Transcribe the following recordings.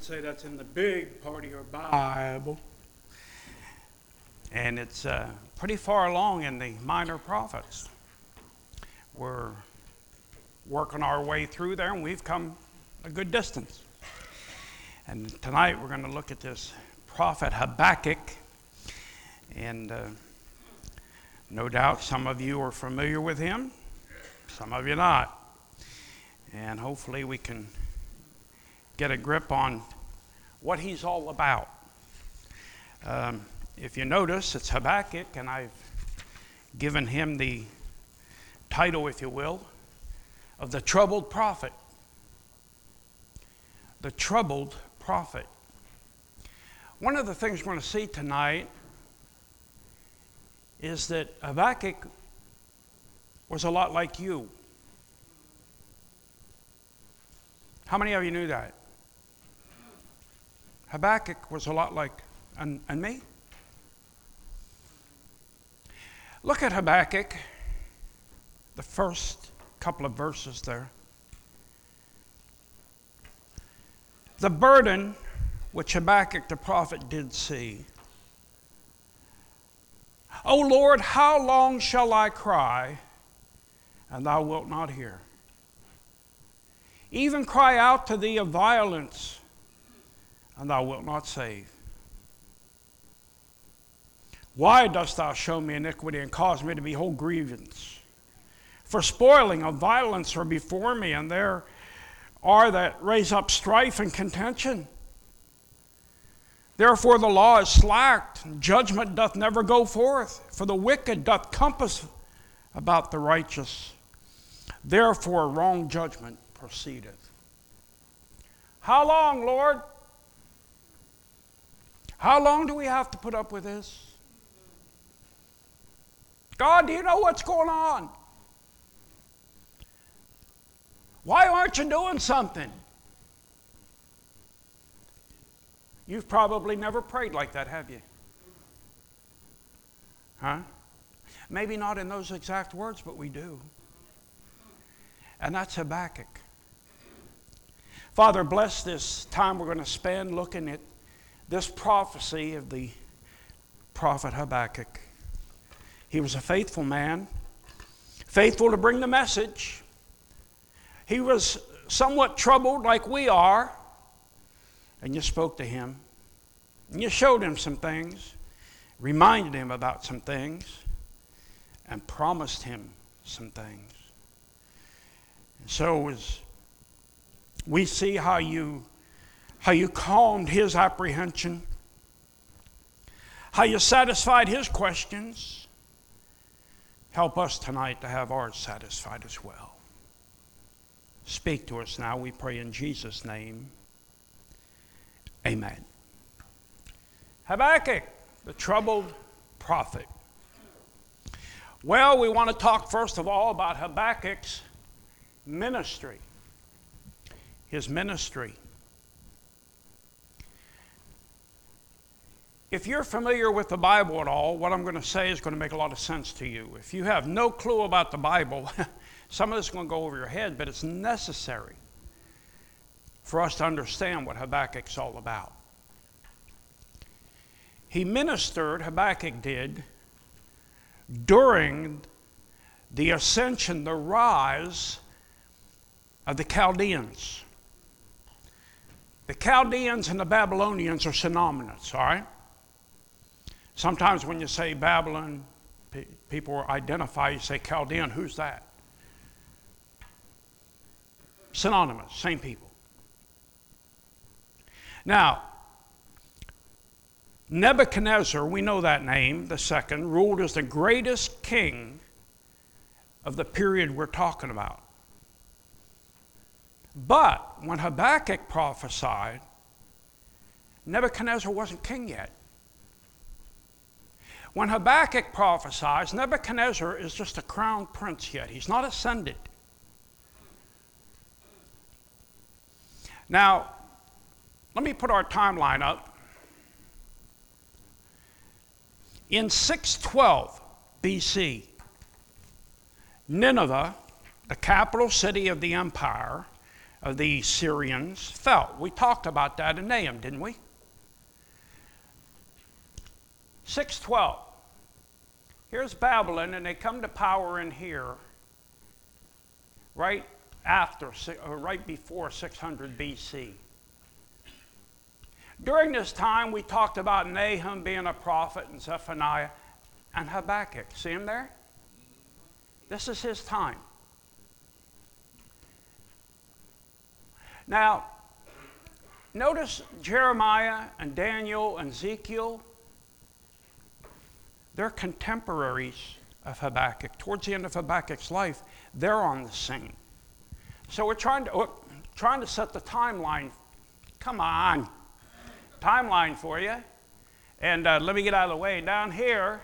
would say that's in the big part of your Bible. And it's pretty far along in the minor prophets. We're working our way through there, and we've come a good distance. And tonight we're going to look at this prophet Habakkuk. And no doubt some of you are familiar with him, some of you not. And hopefully we can get a grip on what he's all about. If you notice, it's Habakkuk, and I've given him the title, if you will, of the troubled prophet. The troubled prophet. One of the things we're going to see tonight is that Habakkuk was a lot like you. How many of you knew that? Habakkuk was a lot like and me. Look at Habakkuk, the first couple of verses there. The burden which Habakkuk the prophet did see. O Lord, how long shall I cry, and thou wilt not hear? Even cry out to thee of violence, and thou wilt not save. Why dost thou show me iniquity and cause me to behold grievance? For spoiling of violence are before me, and there are that raise up strife and contention. Therefore the law is slacked, and judgment doth never go forth, for the wicked doth compass about the righteous. Therefore wrong judgment proceedeth. How long, Lord? How long do we have to put up with this? God, do you know what's going on? Why aren't you doing something? You've probably never prayed like that, have you? Huh? Maybe not in those exact words, but we do. And that's Habakkuk. Father, bless this time we're going to spend looking at this prophecy of the prophet Habakkuk. He was a faithful man, faithful to bring the message. He was somewhat troubled like we are, and you spoke to him. And you showed him some things, reminded him about some things, and promised him some things. And so as we see how you calmed his apprehension, how you satisfied his questions, help us tonight to have ours satisfied as well. Speak to us now, we pray in Jesus' name. Amen. Habakkuk, the troubled prophet. Well, we want to talk first of all about Habakkuk's ministry. His ministry. If you're familiar with the Bible at all, what I'm going to say is going to make a lot of sense to you. If you have no clue about the Bible, some of this is going to go over your head, but it's necessary for us to understand what Habakkuk's all about. He ministered, Habakkuk did, during the ascension, the rise of the Chaldeans. The Chaldeans and the Babylonians are synonymous, all right? Sometimes when you say Babylon, people identify, you say Chaldean, who's that? Synonymous, same people. Now, Nebuchadnezzar, we know that name, the second, ruled as the greatest king of the period we're talking about. But when Habakkuk prophesied, Nebuchadnezzar wasn't king yet. When Habakkuk prophesies, Nebuchadnezzar is just a crown prince yet. He's not ascended. Now, let me put our timeline up. In 612 BC, Nineveh, the capital city of the empire, of the Syrians fell. We talked about that in Nahum, didn't we? 612. Here's Babylon, and they come to power in here right before 600 BC. During this time, we talked about Nahum being a prophet, and Zephaniah, and Habakkuk. See him there? This is his time. Now, notice Jeremiah and Daniel and Ezekiel. They're contemporaries of Habakkuk. Towards the end of Habakkuk's life, they're on the scene. So we're trying to set the timeline. Come on. Timeline for you. And let me get out of the way. Down here,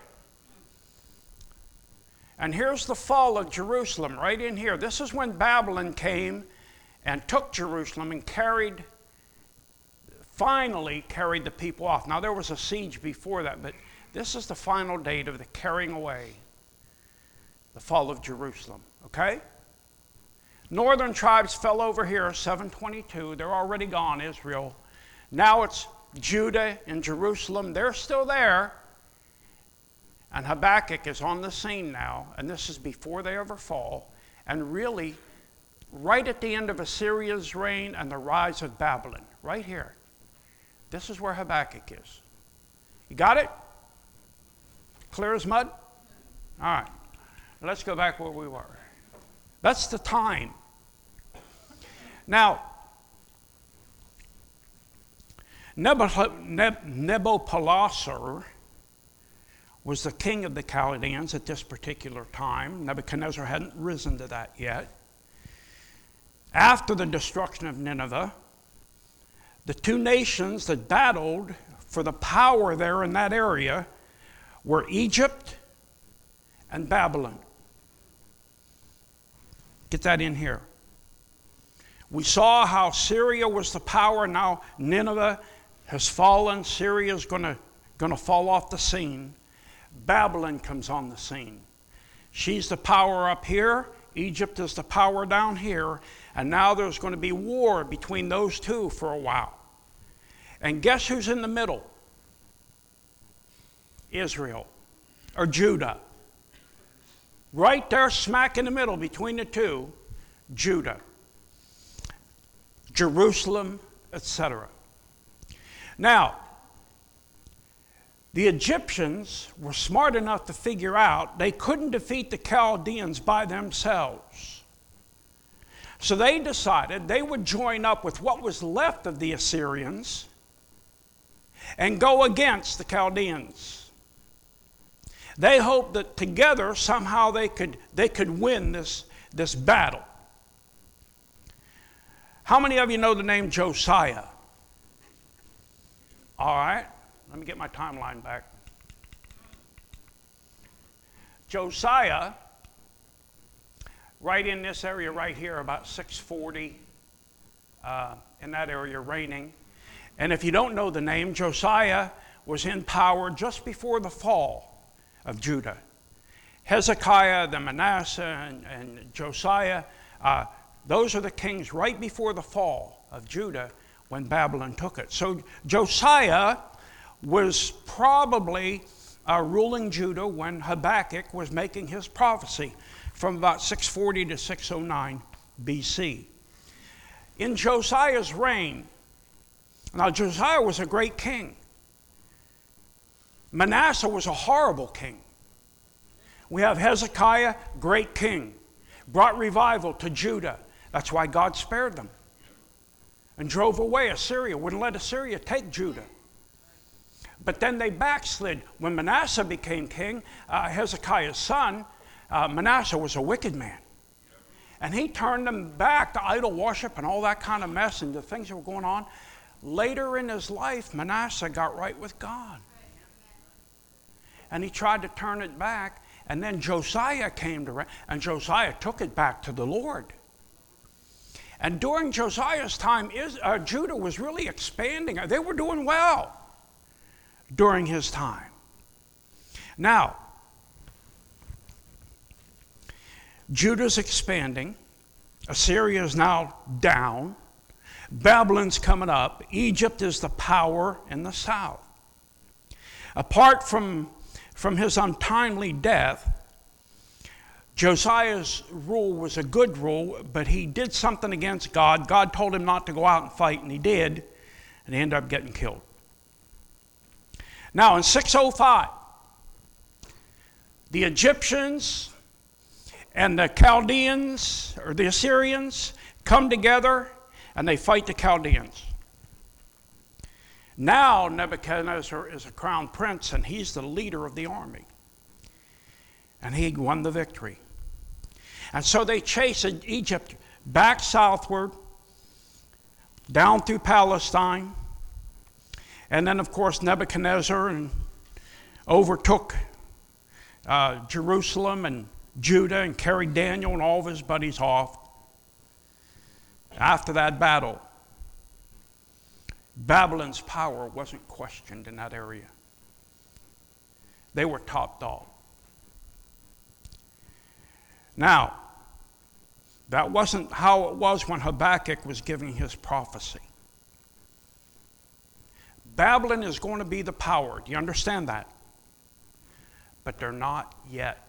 and here's the fall of Jerusalem, right in here. This is when Babylon came and took Jerusalem and finally carried the people off. Now, there was a siege before that, but this is the final date of the carrying away, the fall of Jerusalem, okay? Northern tribes fell over here, 722. They're already gone, Israel. Now it's Judah and Jerusalem. They're still there. And Habakkuk is on the scene now, and this is before they ever fall, and really right at the end of Assyria's reign and the rise of Babylon, right here. This is where Habakkuk is. You got it? Clear as mud? All right. Let's go back where we were. That's the time. Now, Nabopolassar was the king of the Chaldeans at this particular time. Nebuchadnezzar hadn't risen to that yet. After the destruction of Nineveh, the two nations that battled for the power there in that area were Egypt and Babylon. Get that in here. We saw how Syria was the power. Now Nineveh has fallen. Syria is going to fall off the scene. Babylon comes on the scene. She's the power up here. Egypt is the power down here. And now there's going to be war between those two for a while. And guess who's in the middle? Israel, or Judah. Right there, smack in the middle between the two, Judah, Jerusalem, etc. Now, the Egyptians were smart enough to figure out they couldn't defeat the Chaldeans by themselves. So they decided they would join up with what was left of the Assyrians and go against the Chaldeans. They hoped that together somehow they could win this battle. How many of you know the name Josiah? All right, let me get my timeline back. Josiah, right in this area right here, about 640, in that area reigning. And if you don't know the name, Josiah was in power just before the fall of Judah. Hezekiah, then Manasseh, and Josiah, those are the kings right before the fall of Judah when Babylon took it. So Josiah was probably ruling Judah when Habakkuk was making his prophecy from about 640 to 609 BC. In Josiah's reign, now Josiah was a great king. Manasseh was a horrible king. We have Hezekiah, great king, brought revival to Judah. That's why God spared them and drove away Assyria, wouldn't let Assyria take Judah. But then they backslid. When Manasseh became king, Hezekiah's son, Manasseh was a wicked man. And he turned them back to idol worship and all that kind of mess and the things that were going on. Later in his life, Manasseh got right with God. And he tried to turn it back. And then Josiah came to reign, and Josiah took it back to the Lord. And during Josiah's time, Judah was really expanding. They were doing well during his time. Now, Judah's expanding. Assyria is now down. Babylon's coming up. Egypt is the power in the south. Apart from his untimely death, Josiah's rule was a good rule, but he did something against God. God told him not to go out and fight, and he did, and he ended up getting killed. Now, in 605, the Egyptians and the Chaldeans, or the Assyrians, come together, and they fight the Chaldeans. Now Nebuchadnezzar is a crown prince, and he's the leader of the army. And he won the victory. And so they chased Egypt back southward, down through Palestine. And then, of course, Nebuchadnezzar overtook Jerusalem and Judah and carried Daniel and all of his buddies off. After that battle, Babylon's power wasn't questioned in that area. They were top dog. Now, that wasn't how it was when Habakkuk was giving his prophecy. Babylon is going to be the power. Do you understand that? But they're not yet.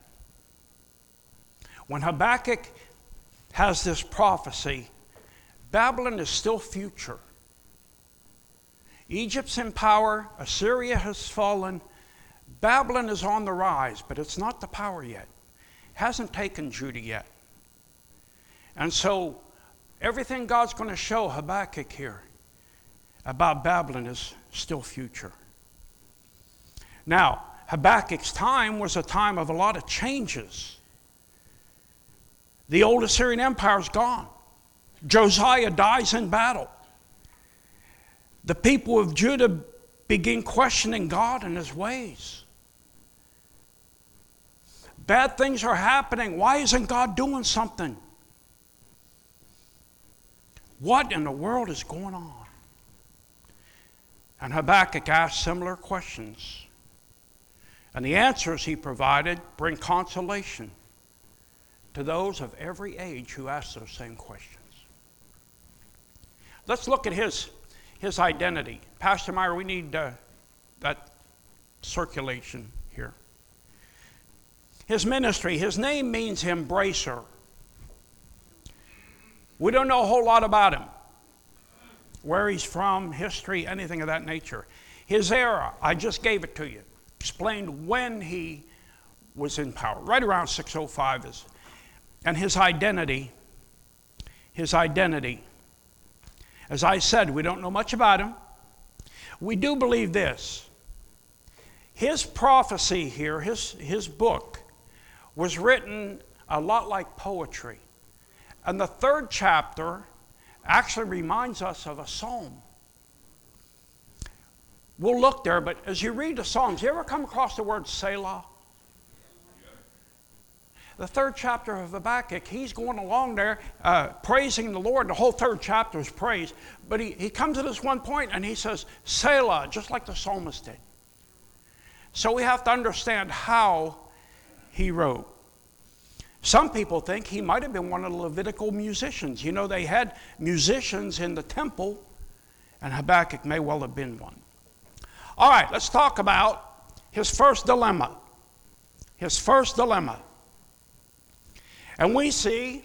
When Habakkuk has this prophecy, Babylon is still future. Egypt's in power. Assyria has fallen. Babylon is on the rise, but it's not the power yet. Hasn't taken Judah yet. And so everything God's going to show Habakkuk here about Babylon is still future. Now, Habakkuk's time was a time of a lot of changes. The old Assyrian Empire is gone. Josiah dies in battle. The people of Judah begin questioning God and his ways. Bad things are happening. Why isn't God doing something? What in the world is going on? And Habakkuk asked similar questions. And the answers he provided bring consolation to those of every age who ask those same questions. Let's look at his identity. Pastor Meyer, we need that circulation here. His ministry, his name means embracer. We don't know a whole lot about him. Where he's from, history, anything of that nature. His era, I just gave it to you. Explained when he was in power. Right around 605 is. And his identity. As I said, we don't know much about him. We do believe this. His prophecy here, his book, was written a lot like poetry. And the third chapter actually reminds us of a psalm. We'll look there, but as you read the Psalms, you ever come across the word Selah? The third chapter of Habakkuk, he's going along there praising the Lord. The whole third chapter is praise. But he comes to this one point and he says, Selah, just like the psalmist did. So we have to understand how he wrote. Some people think he might have been one of the Levitical musicians. You know, they had musicians in the temple, and Habakkuk may well have been one. All right, let's talk about his first dilemma. And we see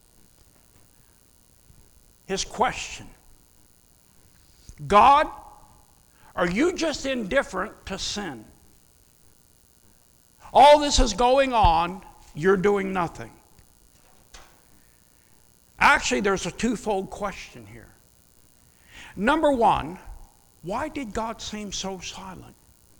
his question. God, are you just indifferent to sin? All this is going on, you're doing nothing. Actually, there's a twofold question here. Number one, why did God seem so silent?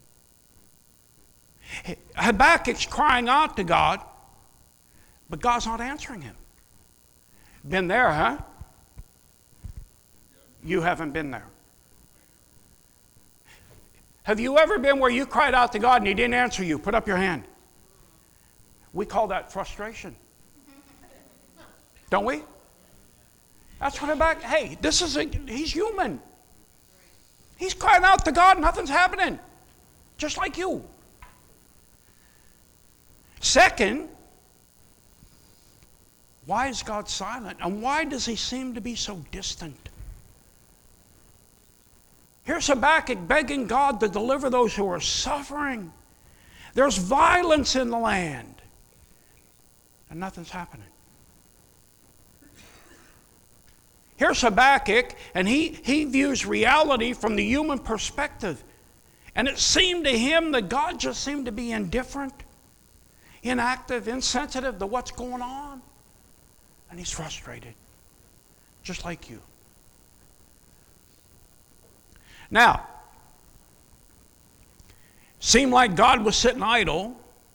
Habakkuk's crying out to God, but God's not answering him. Been there, huh? You haven't been there. Have you ever been where you cried out to God and he didn't answer you? Put up your hand. We call that frustration. Don't we? That's what Habakkuk, hey, he's human. He's crying out to God, nothing's happening. Just like you. Second, Why is God silent? And why does he seem to be so distant? Here's Habakkuk begging God to deliver those who are suffering. There's violence in the land. And nothing's happening. Here's Habakkuk, and he views reality from the human perspective. And it seemed to him that God just seemed to be indifferent, inactive, insensitive to what's going on. And he's frustrated, just like you. Now, seemed like God was sitting idle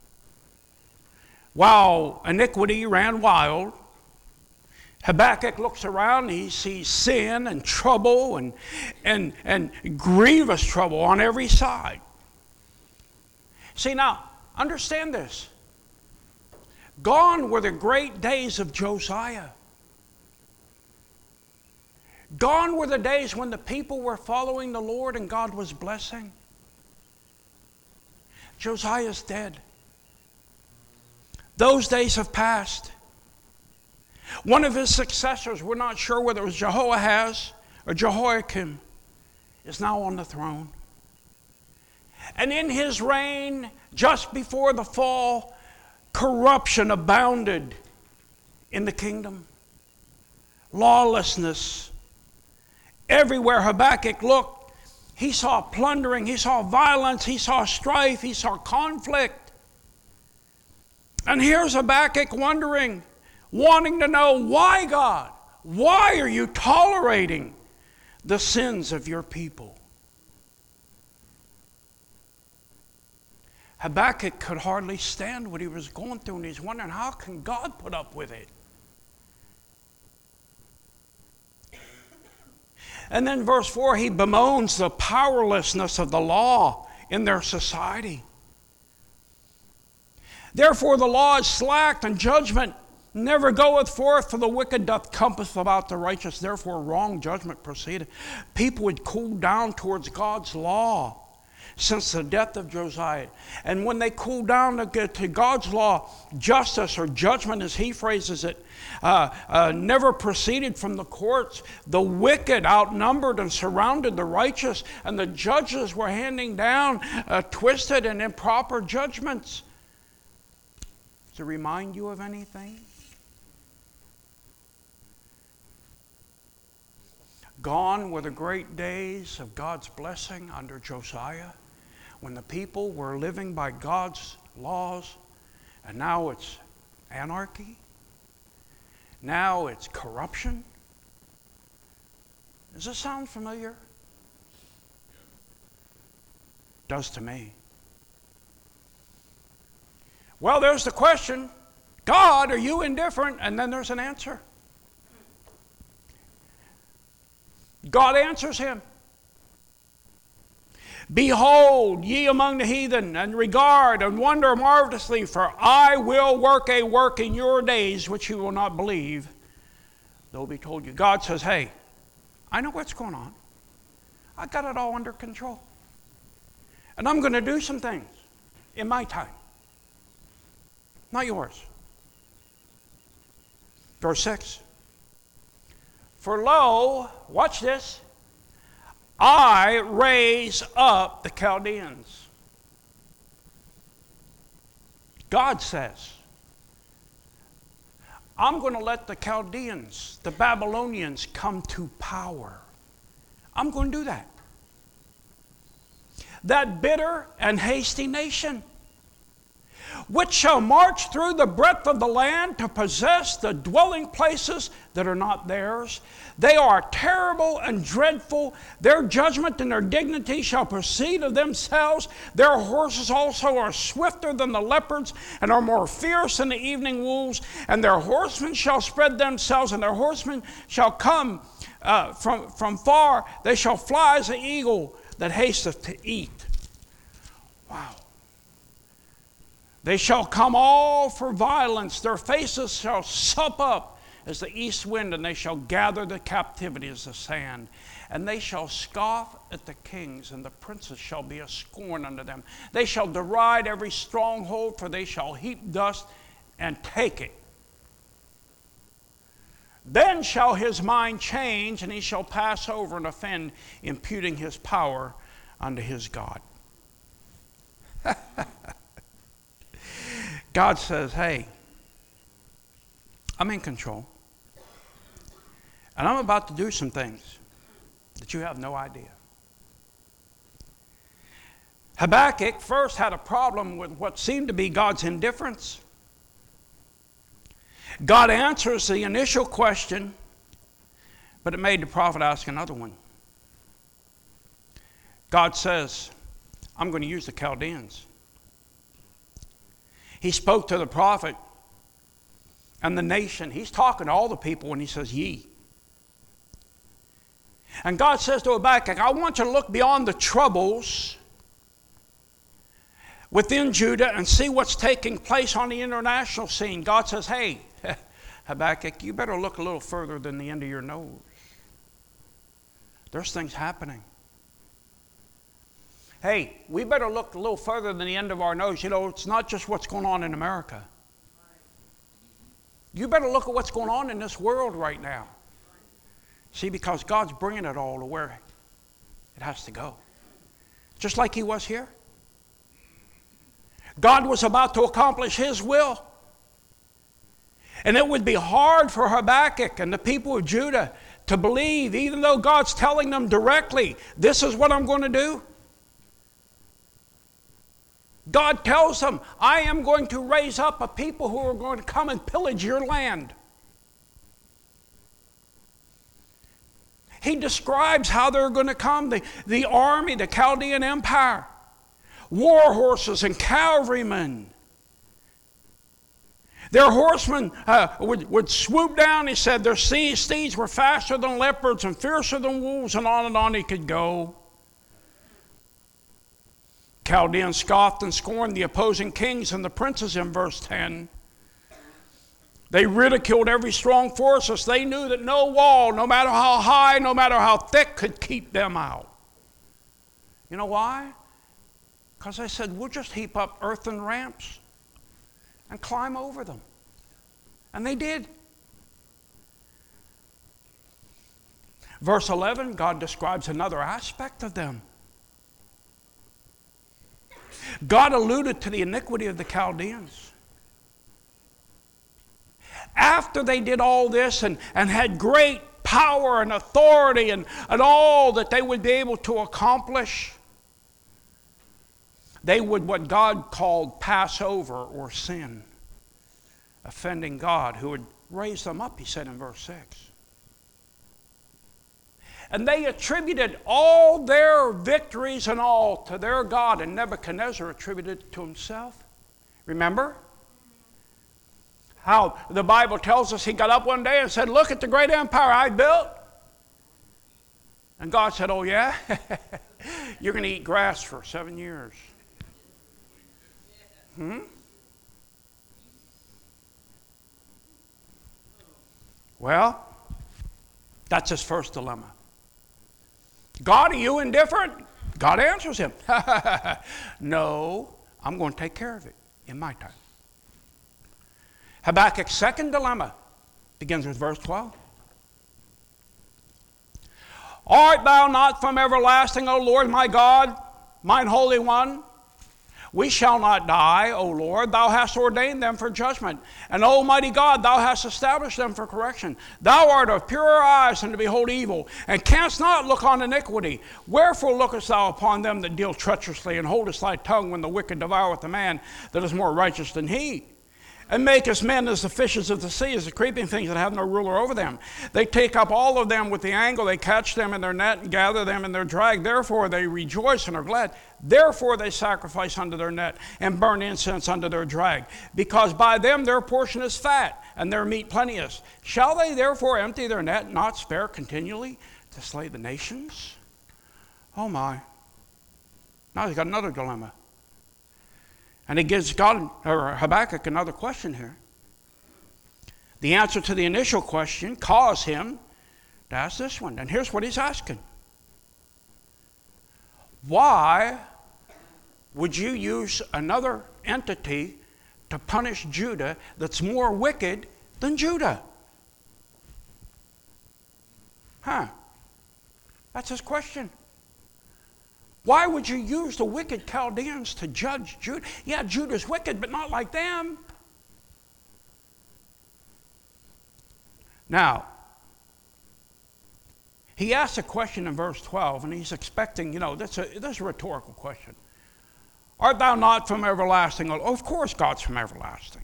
while iniquity ran wild. Habakkuk looks around, he sees sin and trouble and grievous trouble on every side. See, now, understand this. Gone were the great days of Josiah. Gone were the days when the people were following the Lord and God was blessing. Josiah's dead. Those days have passed. One of his successors, we're not sure whether it was Jehoahaz or Jehoiakim, is now on the throne. And in his reign, just before the fall, corruption abounded in the kingdom. Lawlessness. Everywhere Habakkuk looked, he saw plundering, he saw violence, he saw strife, he saw conflict. And here's Habakkuk wondering, wanting to know, why, God? Why are you tolerating the sins of your people? Habakkuk could hardly stand what he was going through, and he's wondering, how can God put up with it? And then verse 4, he bemoans the powerlessness of the law in their society. Therefore the law is slacked, and judgment never goeth forth, for the wicked doth compass about the righteous. Therefore wrong judgment proceedeth. People would cool down towards God's law since the death of Josiah. And when they cooled down to God's law, justice or judgment, as he phrases it, never proceeded from the courts. The wicked outnumbered and surrounded the righteous, and the judges were handing down twisted and improper judgments. Does it remind you of anything? Gone were the great days of God's blessing under Josiah, when the people were living by God's laws, and now it's anarchy. Now it's corruption. Does this sound familiar? It does to me. Well, there's the question, God, are you indifferent? And then there's an answer. God answers him. Behold, ye among the heathen, and regard and wonder marvelously, for I will work a work in your days which you will not believe, though be told you. God says, hey, I know what's going on. I got it all under control. And I'm going to do some things in my time. Not yours. Verse 6. For lo, watch this, I raise up the Chaldeans. God says, I'm going to let the Chaldeans, the Babylonians, come to power. I'm going to do that. That bitter and hasty nation, which shall march through the breadth of the land to possess the dwelling places that are not theirs. They are terrible and dreadful. Their judgment and their dignity shall proceed of themselves. Their horses also are swifter than the leopards, and are more fierce than the evening wolves. And their horsemen shall spread themselves, and their horsemen shall come from far. They shall fly as an eagle that hasteth to eat. Wow. They shall come all for violence. Their faces shall sup up as the east wind, and they shall gather the captivity as the sand. And they shall scoff at the kings, and the princes shall be a scorn unto them. They shall deride every stronghold, for they shall heap dust and take it. Then shall his mind change, and he shall pass over and offend, imputing his power unto his God. God says, hey, I'm in control. And I'm about to do some things that you have no idea. Habakkuk first had a problem with what seemed to be God's indifference. God answers the initial question, but it made the prophet ask another one. God says, I'm going to use the Chaldeans. He spoke to the prophet and the nation. He's talking to all the people when he says, ye. And God says to Habakkuk, I want you to look beyond the troubles within Judah and see what's taking place on the international scene. God says, hey, Habakkuk, you better look a little further than the end of your nose. There's things happening. Hey, we better look a little further than the end of our nose. You know, it's not just what's going on in America. You better look at what's going on in this world right now. See, because God's bringing it all to where it has to go. Just like he was here. God was about to accomplish his will. And it would be hard for Habakkuk and the people of Judah to believe, even though God's telling them directly, this is what I'm going to do. God tells them, I am going to raise up a people who are going to come and pillage your land. He describes how they're going to come, the army, the Chaldean Empire, war horses and cavalrymen. Their horsemen would swoop down, he said. Their steeds were faster than leopards and fiercer than wolves, and on he could go. Chaldeans scoffed and scorned the opposing kings and the princes in verse 10. They ridiculed every strong fortress. They knew that no wall, no matter how high, no matter how thick, could keep them out. You know why? Because they said, we'll just heap up earthen ramps and climb over them. And they did. Verse 11, God describes another aspect of them. God alluded to the iniquity of the Chaldeans. After they did all this and had great power and authority and all that they would be able to accomplish, they would what God called pass over or sin, offending God, who would raise them up, he said in verse 6. And they attributed all their victories and all to their God, and Nebuchadnezzar attributed it to himself. Remember how the Bible tells us he got up one day and said, look at the great empire I built. And God said, oh yeah? You're going to eat grass for 7 years. Well, that's his first dilemma. God, are you indifferent? God answers him. No, I'm going to take care of it in my time. Habakkuk's second dilemma begins with verse 12. Art thou not from everlasting, O Lord my God, mine Holy One? We shall not die, O Lord. Thou hast ordained them for judgment. And, Almighty God, thou hast established them for correction. Thou art of purer eyes than to behold evil, and canst not look on iniquity. Wherefore lookest thou upon them that deal treacherously, and holdest thy tongue when the wicked devoureth the man that is more righteous than he? And makest men as the fishes of the sea, as the creeping things that have no ruler over them. They take up all of them with the angle, they catch them in their net and gather them in their drag. Therefore they rejoice and are glad. Therefore they sacrifice unto their net and burn incense unto their drag. Because by them their portion is fat, and their meat plenteous. Shall they therefore empty their net, and not spare continually to slay the nations? Oh my. Now he's got another dilemma. And he gives God, or Habakkuk, another question here. The answer to the initial question caused him to ask this one. And here's what he's asking. Why would you use another entity to punish Judah that's more wicked than Judah? That's his question. Why would you use the wicked Chaldeans to judge Judah? Yeah, Judah's wicked, but not like them. Now, he asks a question in verse 12, and he's expecting, that's a rhetorical question. Art thou not from everlasting? Oh, of course God's from everlasting.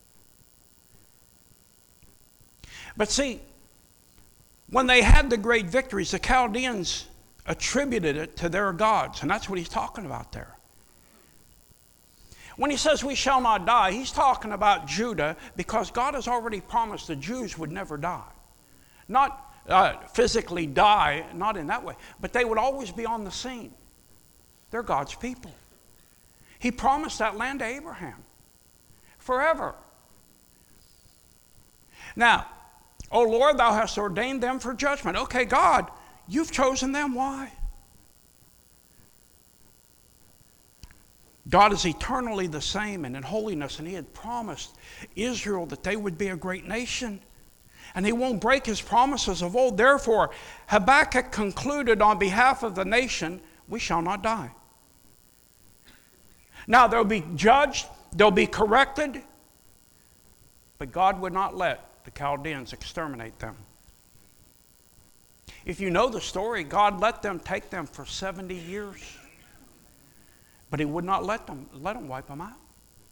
But see, when they had the great victories, the Chaldeans attributed it to their gods, and that's what he's talking about there. When he says we shall not die, he's talking about Judah because God has already promised the Jews would never die. Not physically die, not in that way, but they would always be on the scene. They're God's people. He promised that land to Abraham forever. Now, O Lord, thou hast ordained them for judgment. Okay, God, you've chosen them. Why? God is eternally the same and in holiness, and he had promised Israel that they would be a great nation. And he won't break his promises of old. Therefore, Habakkuk concluded on behalf of the nation, we shall not die. Now, they'll be judged, they'll be corrected, but God would not let the Chaldeans exterminate them. If you know the story, God let them take them for 70 years. But he would not let them wipe them out.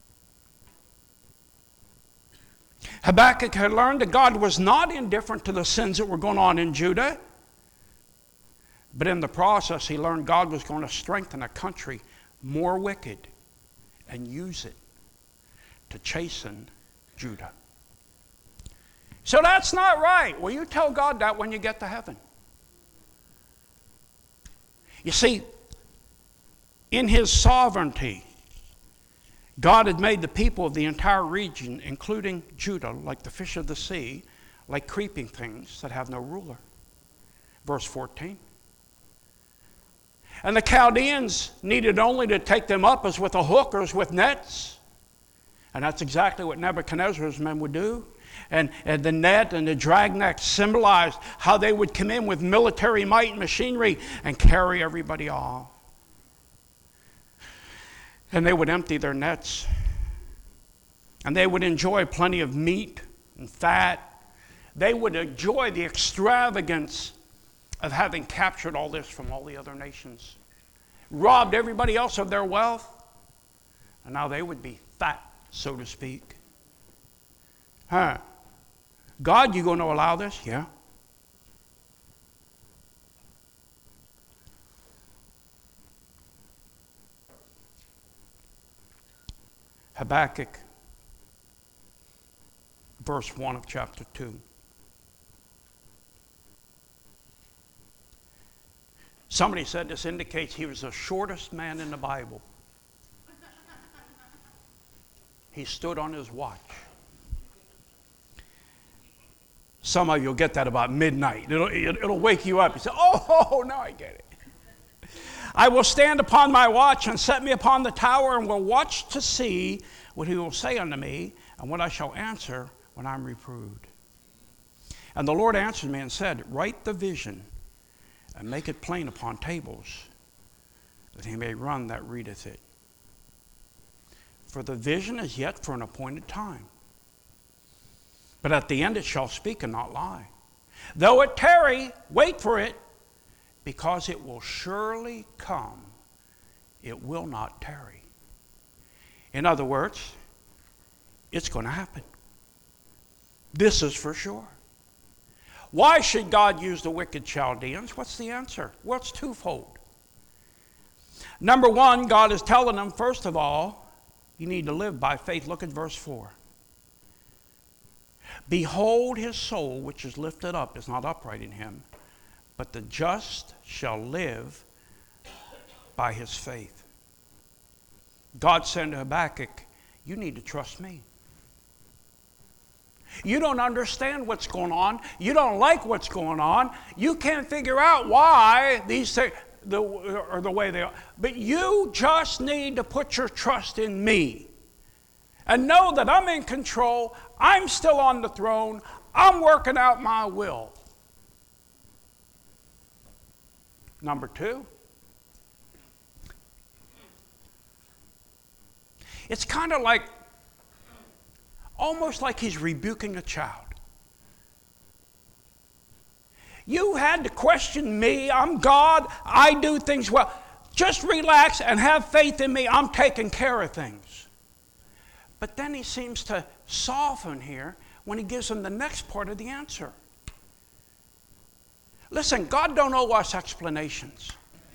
Habakkuk had learned that God was not indifferent to the sins that were going on in Judah. But in the process, he learned God was going to strengthen a country more wicked and use it to chasten Judah. So that's not right. Well, you tell God that when you get to heaven. You see, in his sovereignty, God had made the people of the entire region, including Judah, like the fish of the sea, like creeping things that have no ruler. Verse 14. And the Chaldeans needed only to take them up as with a hook or as with nets. And that's exactly what Nebuchadnezzar's men would do. And the net and the dragnet symbolized how they would come in with military might and machinery and carry everybody off. And they would empty their nets. And they would enjoy plenty of meat and fat. They would enjoy the extravagance of having captured all this from all the other nations. Robbed everybody else of their wealth. And now they would be fat, so to speak. God, you going to allow this? Yeah. Habakkuk, verse 1 of chapter 2. Somebody said this indicates he was the shortest man in the Bible. He stood on his watch. Some of you will get that about midnight. It'll wake you up. You say, oh, now I get it. I will stand upon my watch and set me upon the tower and will watch to see what he will say unto me and what I shall answer when I'm reproved. And the Lord answered me and said, write the vision and make it plain upon tables, that he may run that readeth it. For the vision is yet for an appointed time. But at the end it shall speak and not lie. Though it tarry, wait for it, because it will surely come. It will not tarry. In other words, it's going to happen. This is for sure. Why should God use the wicked Chaldeans? What's the answer? Well, it's twofold. Number one, God is telling them, first of all, you need to live by faith. Look at verse 4. Behold, his soul, which is lifted up, is not upright in him, but the just shall live by his faith. God said to Habakkuk, you need to trust me. You don't understand what's going on. You don't like what's going on. You can't figure out why these things are the way they are. But you just need to put your trust in me. And know that I'm in control. I'm still on the throne. I'm working out my will. Number two, it's kind of like, almost like he's rebuking a child. You had to question me. I'm God. I do things well. Just relax and have faith in me. I'm taking care of things. But then he seems to soften here when he gives him the next part of the answer. Listen, God don't owe us explanations.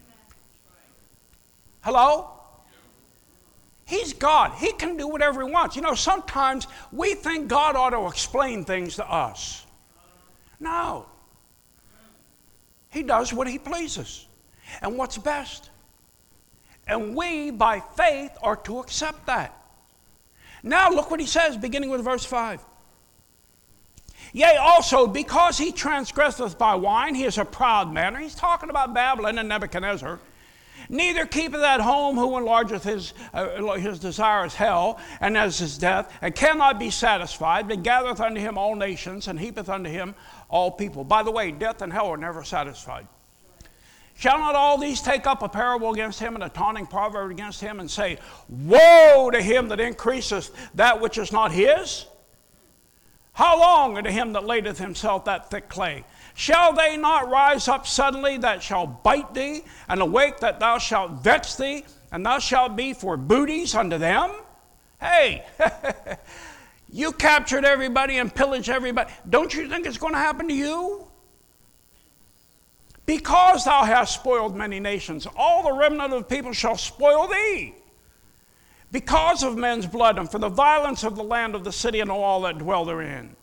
Hello? He's God. He can do whatever he wants. You know, sometimes we think God ought to explain things to us. No. He does what he pleases and what's best. And we, by faith, are to accept that. Now look what he says, beginning with verse 5. Yea, also, because he transgresseth by wine, he is a proud man. He's talking about Babylon and Nebuchadnezzar. Neither keepeth at home who enlargeth his desire as hell, and as his death, and cannot be satisfied, but gathereth unto him all nations, and heapeth unto him all people. By the way, death and hell are never satisfied. Shall not all these take up a parable against him, and a taunting proverb against him, and say, Woe to him that increaseth that which is not his? How long unto him that ladeth himself that thick clay? Shall they not rise up suddenly that shall bite thee, and awake that thou shalt vex thee, and thou shalt be for booties unto them? Hey, you captured everybody and pillaged everybody. Don't you think it's going to happen to you? Because thou hast spoiled many nations, all the remnant of the people shall spoil thee. Because of men's blood, and for the violence of the land of the city and all that dwell therein.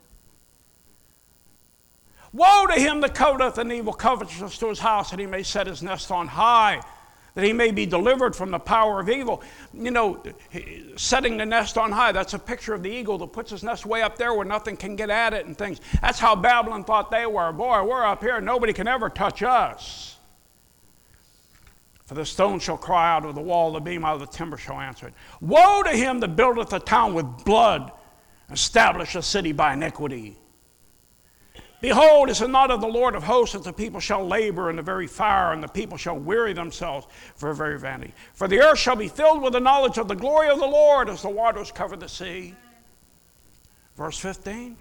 Woe to him that coveteth an evil covetousness to his house, that he may set his nest on high, that he may be delivered from the power of evil. You know, setting the nest on high, that's a picture of the eagle that puts his nest way up there where nothing can get at it and things. That's how Babylon thought they were. Boy, we're up here, nobody can ever touch us. For the stone shall cry out of the wall, the beam out of the timber shall answer it. Woe to him that buildeth a town with blood, establish a city by iniquity. Behold, is it not of the Lord of hosts that the people shall labor in the very fire, and the people shall weary themselves for very vanity? For the earth shall be filled with the knowledge of the glory of the Lord as the waters cover the sea. Verse 15.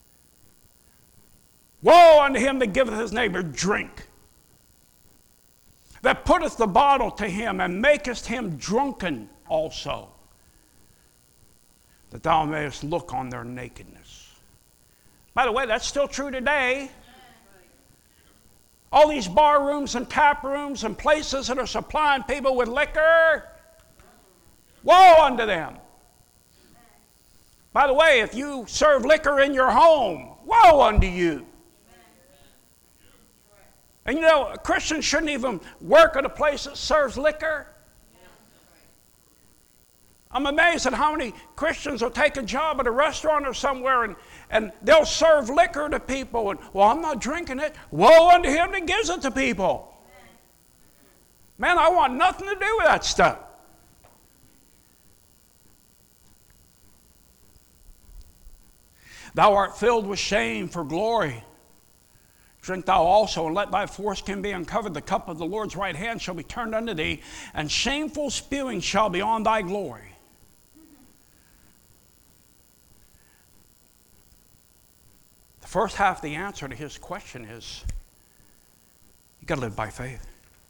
Woe unto him that giveth his neighbor drink, that putteth the bottle to him, and makest him drunken also, that thou mayest look on their nakedness. By the way, that's still true today. All these bar rooms and tap rooms and places that are supplying people with liquor, woe unto them. By the way, if you serve liquor in your home, woe unto you. And you know, Christians shouldn't even work at a place that serves liquor. I'm amazed at how many Christians will take a job at a restaurant or somewhere and they'll serve liquor to people. And, well, I'm not drinking it. Woe unto him that gives it to people. Man, I want nothing to do with that stuff. Thou art filled with shame for glory. Drink thou also, and let thy foreskin be uncovered. The cup of the Lord's right hand shall be turned unto thee, and shameful spewing shall be on thy glory. The first half of the answer to his question is, you got to live by faith.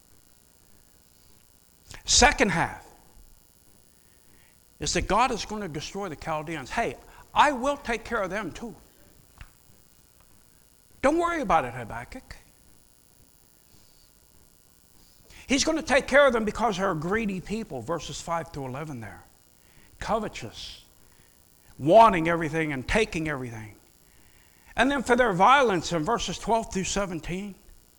Second half is that God is going to destroy the Chaldeans. Hey, I will take care of them too. Don't worry about it, Habakkuk. He's going to take care of them because they're a greedy people, verses 5 to 11 there. Covetous, wanting everything and taking everything. And then for their violence in verses 12 through 17.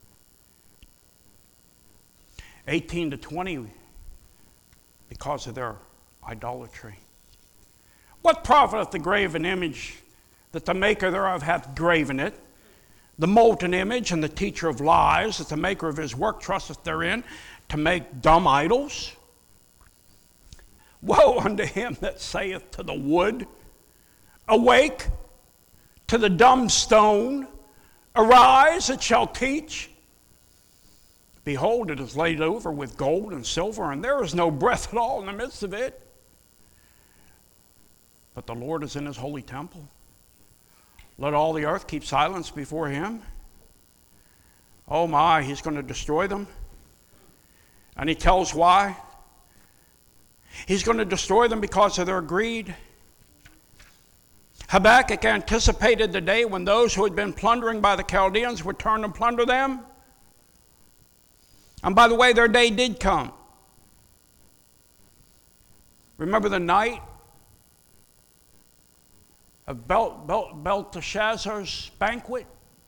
18 to 20, because of their idolatry. What profiteth the graven image that the maker thereof hath graven it? The molten image and the teacher of lies, that the maker of his work trusteth therein, to make dumb idols? Woe unto him that saith to the wood, awake, to the dumb stone, arise, it shall teach. Behold, it is laid over with gold and silver, and there is no breath at all in the midst of it. But the Lord is in his holy temple. Let all the earth keep silence before him. Oh my, he's going to destroy them. And he tells why. He's going to destroy them because of their greed. Habakkuk anticipated the day when those who had been plundering by the Chaldeans would turn and plunder them. And by the way, their day did come. Remember the night of Belteshazzar's banquet?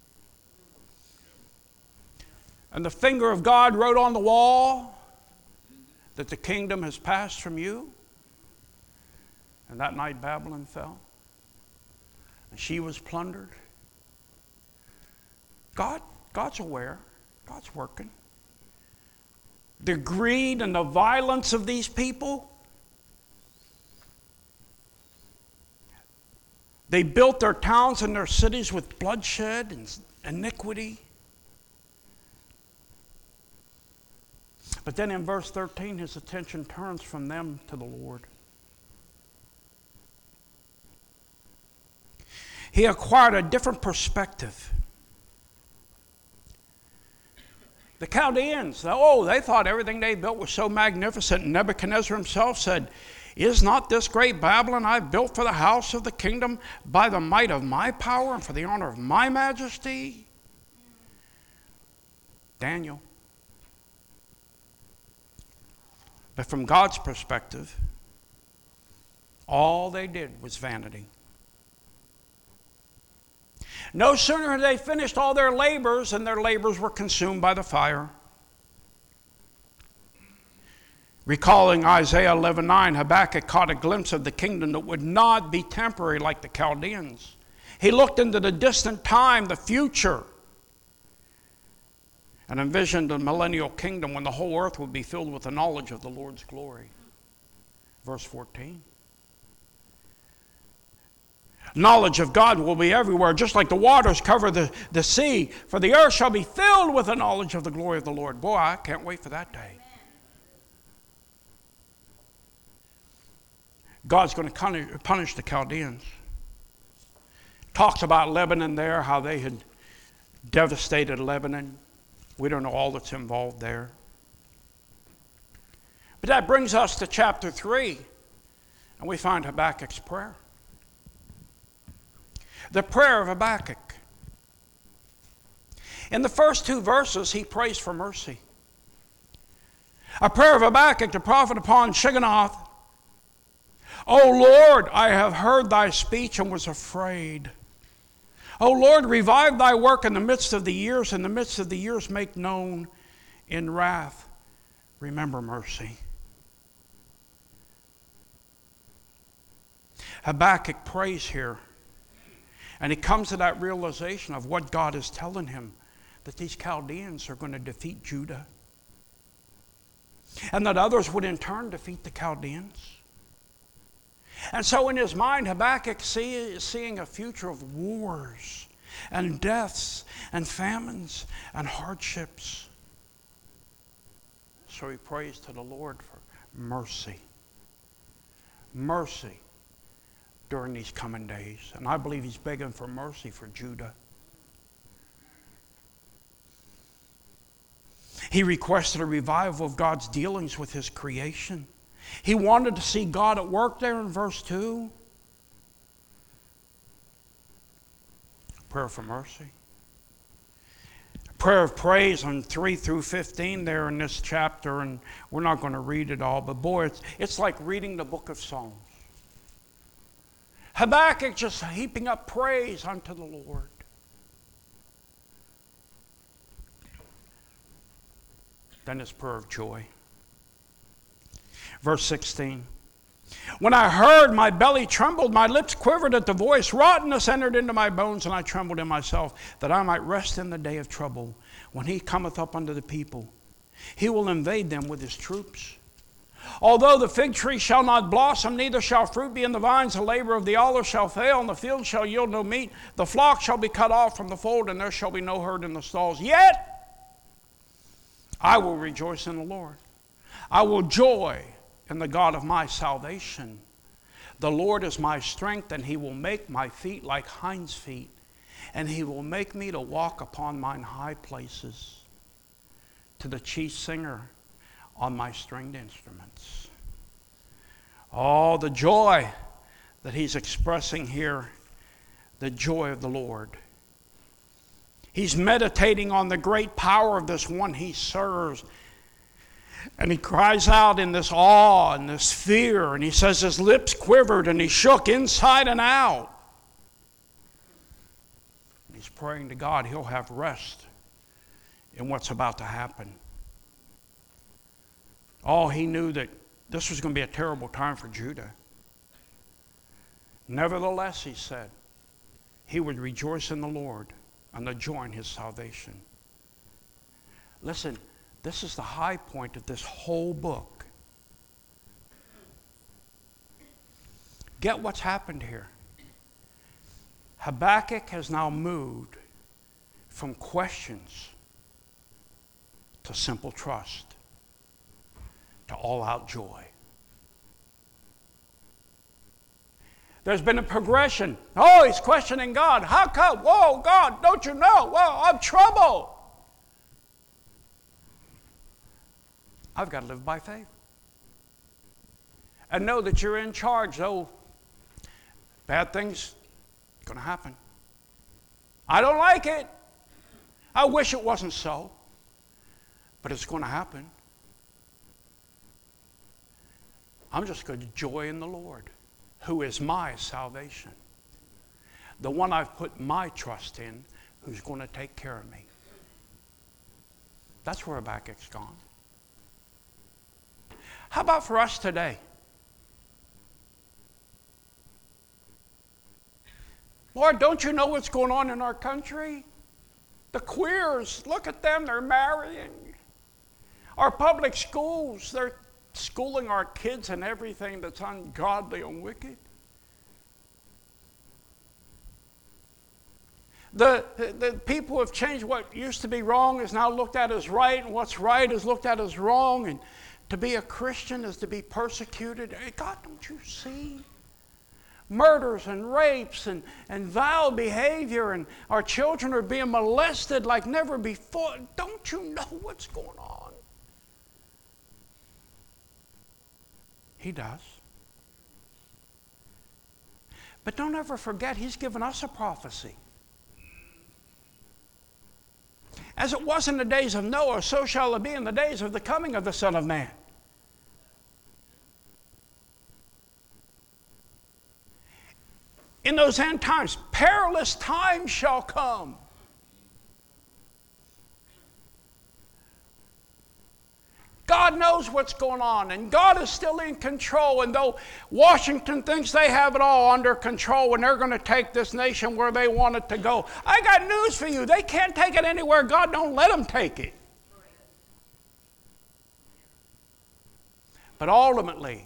And the finger of God wrote on the wall that the kingdom has passed from you. And that night Babylon fell. And she was plundered. God's aware. God's working. The greed and the violence of these people. They built their towns and their cities with bloodshed and iniquity. But then in verse 13, his attention turns from them to the Lord. He acquired a different perspective. The Chaldeans, they thought everything they built was so magnificent. And Nebuchadnezzar himself said, is not this great Babylon I've built for the house of the kingdom by the might of my power and for the honor of my majesty? Daniel. But from God's perspective, all they did was vanity. No sooner had they finished all their labors than their labors were consumed by the fire. Recalling Isaiah 11:9, Habakkuk caught a glimpse of the kingdom that would not be temporary like the Chaldeans. He looked into the distant time, the future, and envisioned a millennial kingdom when the whole earth would be filled with the knowledge of the Lord's glory. Verse 14. Knowledge of God will be everywhere, just like the waters cover the sea. For the earth shall be filled with the knowledge of the glory of the Lord. Boy, I can't wait for that day. God's going to punish the Chaldeans. Talks about Lebanon there, how they had devastated Lebanon. We don't know all that's involved there. But that brings us to chapter 3, and we find Habakkuk's prayer. The prayer of Habakkuk. In the first 2 verses, he prays for mercy. A prayer of Habakkuk, the prophet upon Shigionoth. O Lord, I have heard thy speech and was afraid. O Lord, revive thy work in the midst of the years. In the midst of the years, make known in wrath. Remember mercy. Habakkuk prays here. And he comes to that realization of what God is telling him, that these Chaldeans are going to defeat Judah. And that others would in turn defeat the Chaldeans. And so in his mind, Habakkuk is seeing a future of wars and deaths and famines and hardships. So he prays to the Lord for mercy. Mercy during these coming days. And I believe he's begging for mercy for Judah. He requested a revival of God's dealings with his creation. He wanted to see God at work there in verse 2. Prayer for mercy. Prayer of praise on 3 through 15 there in this chapter, and we're not going to read it all, but boy, it's like reading the book of Psalms. Habakkuk just heaping up praise unto the Lord. Then his prayer of joy. Verse 16. When I heard, my belly trembled, my lips quivered at the voice. Rottenness entered into my bones, and I trembled in myself, that I might rest in the day of trouble. When he cometh up unto the people, he will invade them with his troops. Although the fig tree shall not blossom, neither shall fruit be in the vines, the labor of the olive shall fail, and the field shall yield no meat. The flock shall be cut off from the fold, and there shall be no herd in the stalls. Yet I will rejoice in the Lord. I will joy in the God of my salvation. The Lord is my strength, and he will make my feet like hinds' feet, and he will make me to walk upon mine high places. To the chief singer on my stringed instruments. Oh, the joy that he's expressing here, the joy of the Lord. He's meditating on the great power of this one he serves. And he cries out in this awe and this fear. And he says his lips quivered and he shook inside and out. And he's praying to God he'll have rest in what's about to happen. Oh, he knew that this was going to be a terrible time for Judah. Nevertheless, he said, he would rejoice in the Lord and the joy in his salvation. Listen, this is the high point of this whole book. Get what's happened here. Habakkuk has now moved from questions to simple trust, to all-out joy. There's been a progression. Oh, he's questioning God. How come? Whoa, God, don't you know? Whoa, I'm trouble. I've got to live by faith. And know that you're in charge, though bad things are going to happen. I don't like it. I wish it wasn't so. But it's going to happen. I'm just going to joy in the Lord, who is my salvation. The one I've put my trust in, who's going to take care of me. That's where Habakkuk's gone. How about for us today? Lord, don't you know what's going on in our country? The queers, look at them, they're marrying. Our public schools, they're schooling our kids in everything that's ungodly and wicked. The people have changed. What used to be wrong is now looked at as right, and what's right is looked at as wrong. And to be a Christian is to be persecuted. Hey, God, don't you see? Murders and rapes and vile behavior, and our children are being molested like never before. Don't you know what's going on? He does. But don't ever forget, he's given us a prophecy. As it was in the days of Noah, so shall it be in the days of the coming of the Son of Man. In those end times, perilous times shall come. God knows what's going on, and God is still in control. And though Washington thinks they have it all under control and they're going to take this nation where they want it to go, I got news for you. They can't take it anywhere God don't let them take it. But ultimately,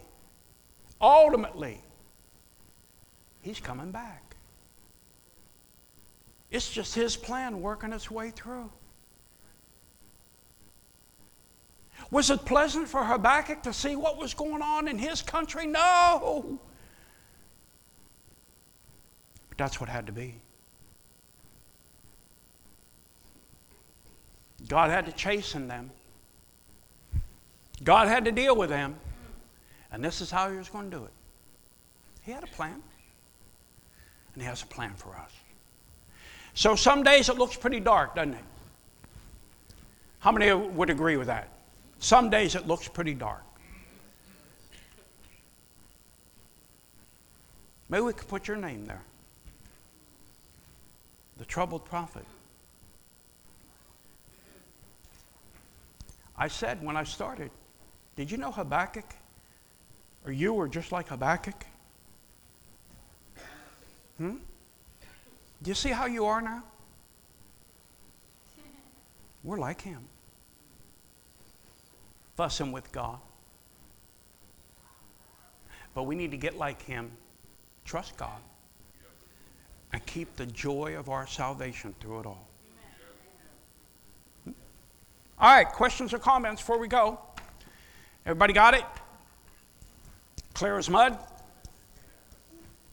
he's coming back. It's just his plan working its way through. Was it pleasant for Habakkuk to see what was going on in his country? No. But that's what had to be. God had to chasten them. God had to deal with them. And this is how he was going to do it. He had a plan. And he has a plan for us. So some days it looks pretty dark, doesn't it? How many would agree with that? Some days it looks pretty dark. Maybe we could put your name there. The troubled prophet. I said when I started, did you know Habakkuk? Or you were just like Habakkuk? Do you see how you are now? We're like him. Fussing with God. But we need to get like him, trust God, and keep the joy of our salvation through it all. All right, questions or comments before we go? Everybody got it? Clear as mud?